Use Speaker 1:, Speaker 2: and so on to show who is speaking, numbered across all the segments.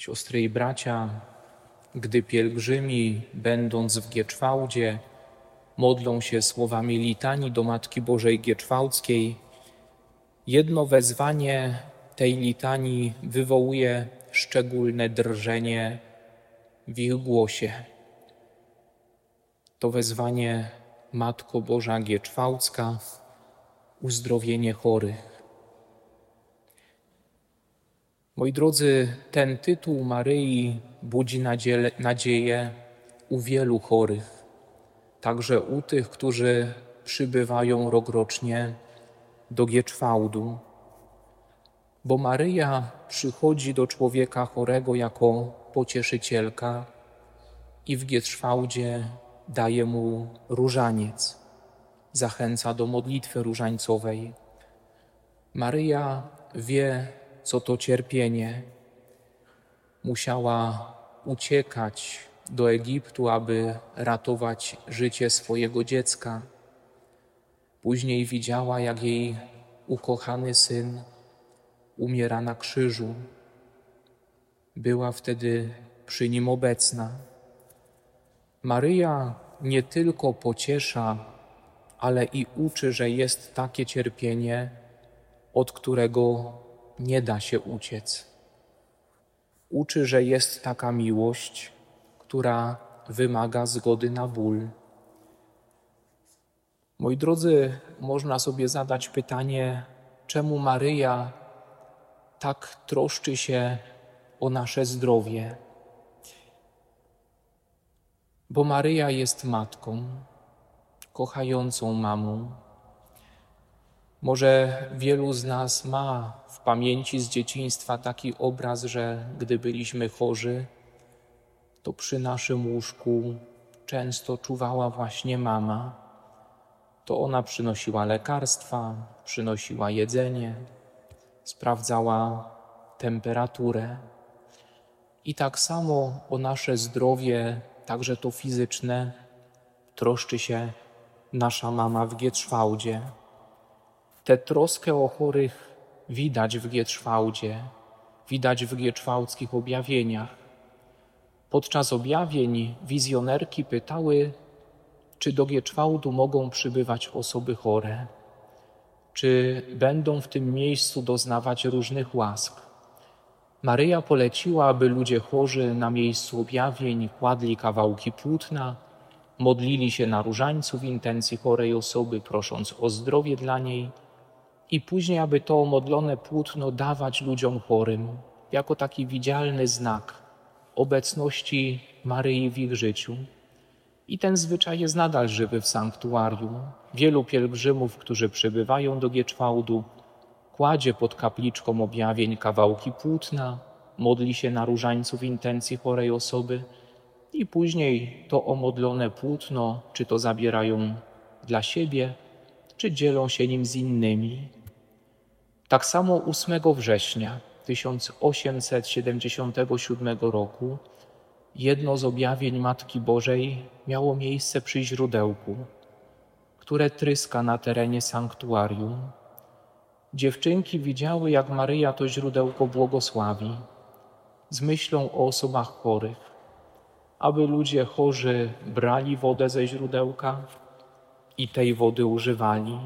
Speaker 1: Siostry i bracia, gdy pielgrzymi, będąc w Gieczwałdzie, modlą się słowami litanii do Matki Bożej Gieczwałdzkiej, jedno wezwanie tej litanii wywołuje szczególne drżenie w ich głosie. To wezwanie Matko Boża Gieczwałdzka, uzdrowienie chorych. Moi drodzy, ten tytuł Maryi budzi nadzieję u wielu chorych, także u tych, którzy przybywają rokrocznie do Gieczwałdu, bo Maryja przychodzi do człowieka chorego jako pocieszycielka i w Gieczwałdzie daje mu różaniec, zachęca do modlitwy różańcowej. Maryja wie, co to cierpienie. Musiała uciekać do Egiptu, aby ratować życie swojego dziecka. Później widziała, jak jej ukochany syn umiera na krzyżu. Była wtedy przy nim obecna. Maryja nie tylko pociesza, ale i uczy, że jest takie cierpienie, od którego nie da się uciec. Uczy, że jest taka miłość, która wymaga zgody na ból. Moi drodzy, można sobie zadać pytanie, czemu Maryja tak troszczy się o nasze zdrowie? Bo Maryja jest matką, kochającą mamą. Może wielu z nas ma w pamięci z dzieciństwa taki obraz, że gdy byliśmy chorzy, to przy naszym łóżku często czuwała właśnie mama. To ona przynosiła lekarstwa, przynosiła jedzenie, sprawdzała temperaturę. I tak samo o nasze zdrowie, także to fizyczne, troszczy się nasza mama w Gieczwałdzie. Tę troskę o chorych widać w Gieczwałdzie, widać w gieczwałdzkich objawieniach. Podczas objawień wizjonerki pytały, czy do Gieczwałdu mogą przybywać osoby chore, czy będą w tym miejscu doznawać różnych łask. Maryja poleciła, aby ludzie chorzy na miejscu objawień kładli kawałki płótna, modlili się na różańcu w intencji chorej osoby, prosząc o zdrowie dla niej i później, aby to modlone płótno dawać ludziom chorym jako taki widzialny znak obecności Maryi w ich życiu. I ten zwyczaj jest nadal żywy w sanktuarium. Wielu pielgrzymów, którzy przybywają do Gieczwałdu, kładzie pod kapliczką objawień kawałki płótna, modli się na różańcu w intencji chorej osoby i później to omodlone płótno, czy to zabierają dla siebie, czy dzielą się nim z innymi. Tak samo 8 września 1877 roku jedno z objawień Matki Bożej miało miejsce przy źródełku, które tryska na terenie sanktuarium. Dziewczynki widziały, jak Maryja to źródełko błogosławi, z myślą o osobach chorych, aby ludzie chorzy brali wodę ze źródełka i tej wody używali.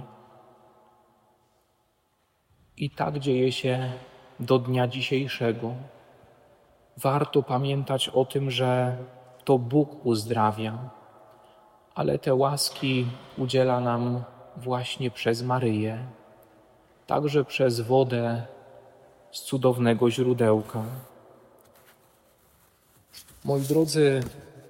Speaker 1: I tak dzieje się do dnia dzisiejszego. Warto pamiętać o tym, że to Bóg uzdrawia, ale te łaski udziela nam właśnie przez Maryję, także przez wodę z cudownego źródełka. Moi drodzy,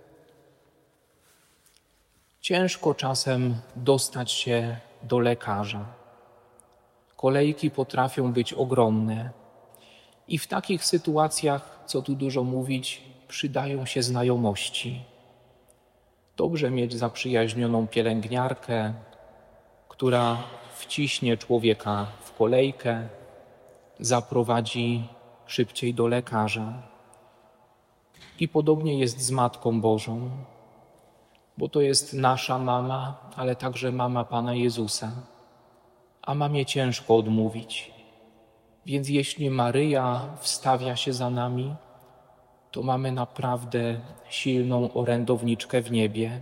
Speaker 1: ciężko czasem dostać się do lekarza. Kolejki potrafią być ogromne i w takich sytuacjach, co tu dużo mówić, przydają się znajomości. Dobrze mieć zaprzyjaźnioną pielęgniarkę, która wciśnie człowieka w kolejkę, zaprowadzi szybciej do lekarza. I podobnie jest z Matką Bożą, bo to jest nasza mama, ale także mama Pana Jezusa. A mamie ciężko odmówić. Więc jeśli Maryja wstawia się za nami, to mamy naprawdę silną orędowniczkę w niebie.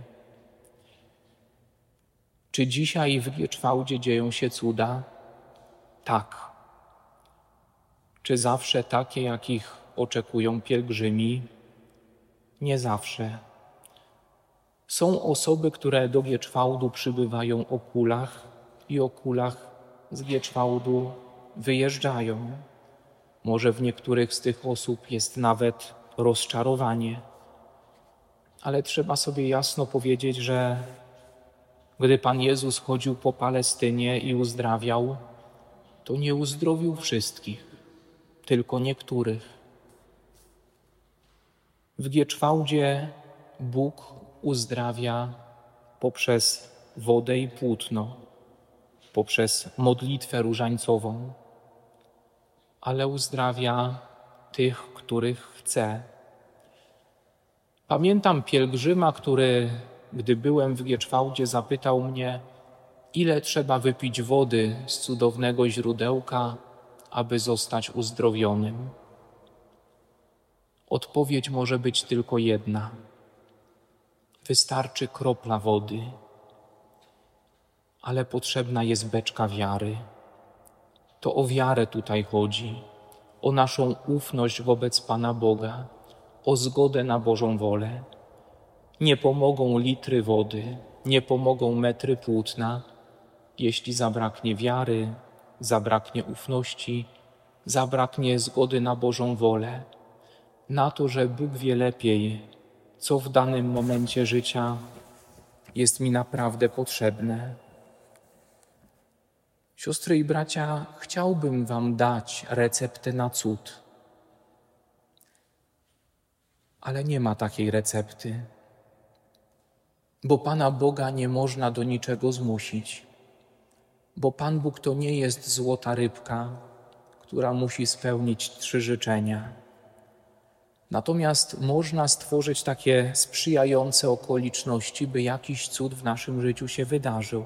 Speaker 1: Czy dzisiaj w Gieczwałdzie dzieją się cuda? Tak. Czy zawsze takie, jakich oczekują pielgrzymi? Nie zawsze. Są osoby, które do Gieczwałdu przybywają o kulach i o kulach z Gieczwałdu wyjeżdżają. Może w niektórych z tych osób jest nawet rozczarowanie. Ale trzeba sobie jasno powiedzieć, że gdy Pan Jezus chodził po Palestynie i uzdrawiał, to nie uzdrowił wszystkich, tylko niektórych. W Gieczwałdzie Bóg uzdrawia poprzez wodę i płótno, poprzez modlitwę różańcową, ale uzdrawia tych, których chce. Pamiętam pielgrzyma, który, gdy byłem w Gieczwałdzie, zapytał mnie, ile trzeba wypić wody z cudownego źródełka, aby zostać uzdrowionym. Odpowiedź może być tylko jedna. Wystarczy kropla wody, ale potrzebna jest beczka wiary. To o wiarę tutaj chodzi, o naszą ufność wobec Pana Boga, o zgodę na Bożą wolę. Nie pomogą litry wody, nie pomogą metry płótna, jeśli zabraknie wiary, zabraknie ufności, zabraknie zgody na Bożą wolę, na to, że Bóg wie lepiej, co w danym momencie życia jest mi naprawdę potrzebne. Siostry i bracia, chciałbym wam dać receptę na cud, ale nie ma takiej recepty, bo Pana Boga nie można do niczego zmusić, bo Pan Bóg to nie jest złota rybka, która musi spełnić 3 życzenia. Natomiast można stworzyć takie sprzyjające okoliczności, by jakiś cud w naszym życiu się wydarzył.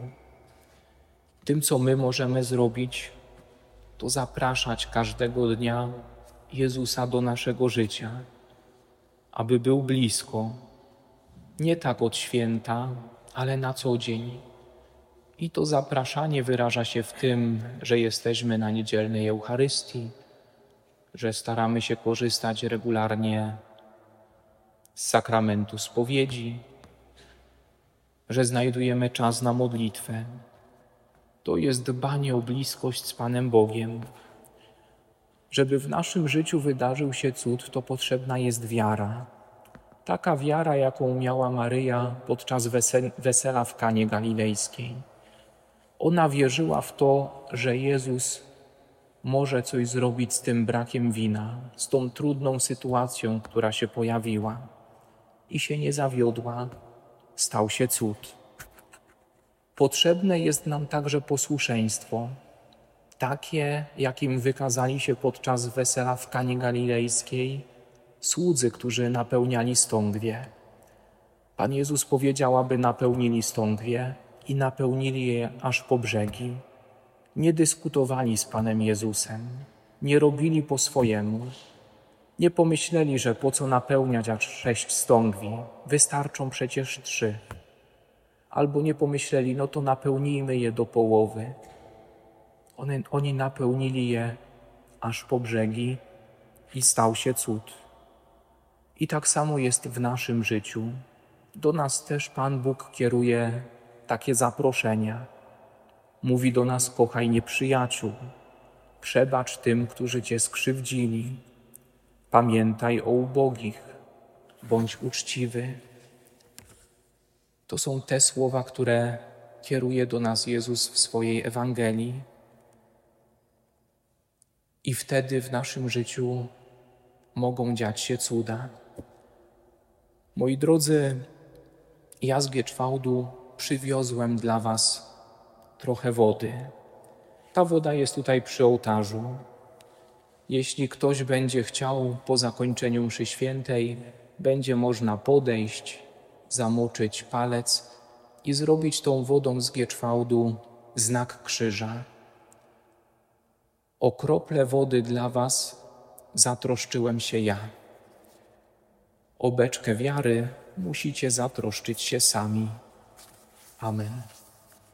Speaker 1: Tym, co my możemy zrobić, to zapraszać każdego dnia Jezusa do naszego życia, aby był blisko, nie tak od święta, ale na co dzień. I to zapraszanie wyraża się w tym, że jesteśmy na niedzielnej Eucharystii, że staramy się korzystać regularnie z sakramentu spowiedzi, że znajdujemy czas na modlitwę. To jest dbanie o bliskość z Panem Bogiem. Żeby w naszym życiu wydarzył się cud, to potrzebna jest wiara. Taka wiara, jaką miała Maryja podczas wesela w Kanie Galilejskiej. Ona wierzyła w to, że Jezus może coś zrobić z tym brakiem wina, z tą trudną sytuacją, która się pojawiła. I się nie zawiodła, stał się cud. Potrzebne jest nam także posłuszeństwo, takie, jakim wykazali się podczas wesela w Kanie Galilejskiej słudzy, którzy napełniali stągwie. Pan Jezus powiedział, aby napełnili stągwie i napełnili je aż po brzegi. Nie dyskutowali z Panem Jezusem, nie robili po swojemu. Nie pomyśleli, że po co napełniać aż 6 stągwi, wystarczą przecież 3. Albo nie pomyśleli, no to napełnijmy je do połowy. Oni napełnili je aż po brzegi i stał się cud. I tak samo jest w naszym życiu. Do nas też Pan Bóg kieruje takie zaproszenia. Mówi do nas: kochaj nieprzyjaciół, przebacz tym, którzy cię skrzywdzili, pamiętaj o ubogich, bądź uczciwy. To są te słowa, które kieruje do nas Jezus w swojej Ewangelii. I wtedy w naszym życiu mogą dziać się cuda. Moi drodzy, ja z Gieczwałdu przywiozłem dla was trochę wody. Ta woda jest tutaj przy ołtarzu. Jeśli ktoś będzie chciał po zakończeniu mszy świętej, będzie można podejść, zamoczyć palec i zrobić tą wodą z Gieczwałdu znak krzyża. O krople wody dla was zatroszczyłem się ja. O beczkę wiary musicie zatroszczyć się sami. Amen.